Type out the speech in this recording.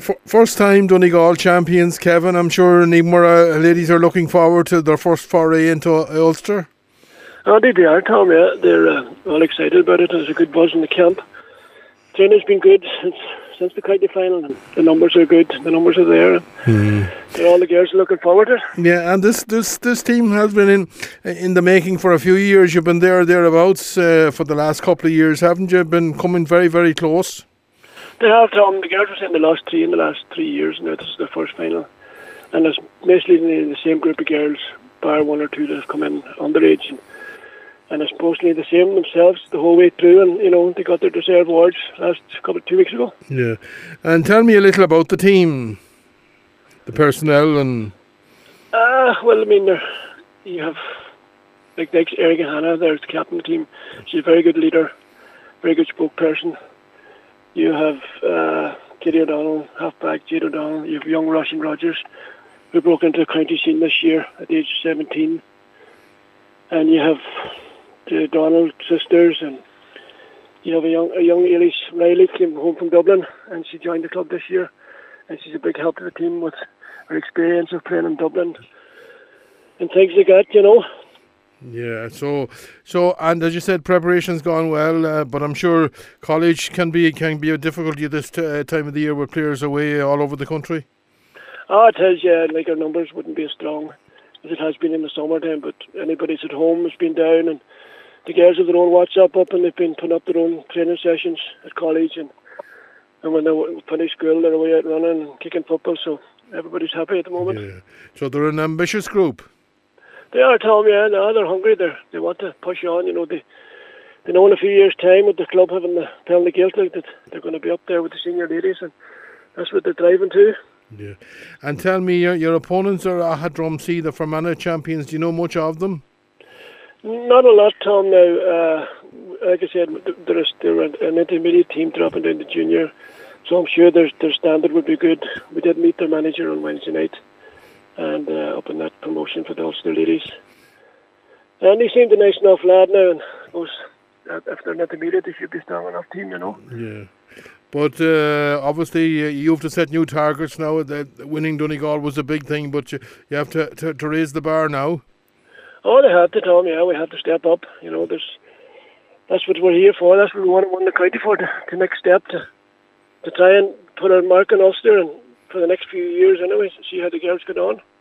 First time Donegal champions, Kevin. I'm sure Needmore ladies are looking forward to their first foray into Ulster. Oh, they are, Tom. Yeah, they're all excited about it. There's a good buzz in the camp. Training's been good since the county final. The numbers are good. The numbers are there. All the girls are looking forward to it. Yeah, and this team has been in the making for a few years. You've been thereabouts for the last couple of years, haven't you? Been coming very, very close. They have, Tom. The girls were in the last 3 years. Now this is their first final, and it's basically the same group of girls, bar one or two that have come in underage. And it's mostly the same themselves the whole way through, and they got their deserved awards 2 weeks ago. Yeah, and tell me a little about the team, the personnel, and. Well, I mean, you have like Erica Hanna. There's the captain of the team. She's a very good leader, very good spokesperson. You have Katie O'Donnell, halfback Jade O'Donnell. You have young Russian Rogers, who broke into the county scene this year at the age of 17, and you have the Donald sisters, and you have a young Elise Riley came home from Dublin, and she joined the club this year, and she's a big help to the team with her experience of playing in Dublin and things like that, Yeah, so and as you said, preparation's gone well, but I'm sure college can be a difficulty at this time of the year with players away all over the country. Oh, it is, yeah. Like our numbers wouldn't be as strong as it has been in the summertime, but anybody's at home has been down, and the girls have their own WhatsApp up, and they've been putting up their own training sessions at college, and when they finish school, they're away out running and kicking football, so everybody's happy at the moment. Yeah. So they're an ambitious group. They are, Tom, yeah. No, they're hungry. They want to push on. They know in a few years' time with the club having the penalty guilt, like that, they're going to be up there with the senior ladies, and that's what they're driving to. Yeah. And tell me, your opponents are Ahad Drumsea, the Fermanagh champions. Do you know much of them? Not a lot, Tom, now. Like I said, they're an intermediate team dropping down to junior, so I'm sure their standard would be good. We did meet their manager on Wednesday night, and up in that promotion for the Ulster ladies. And he seemed a nice enough lad now, and if they're an intermediate, they should be a strong enough team, Yeah. But obviously you have to set new targets now. Winning Donegal was a big thing, but you have to raise the bar now. Oh, they have to, Tom. Yeah, we have to step up. That's what we're here for. That's what we want to win the county for. The next step to try and put our mark on Ulster, and for the next few years, anyway, see how the girls get on.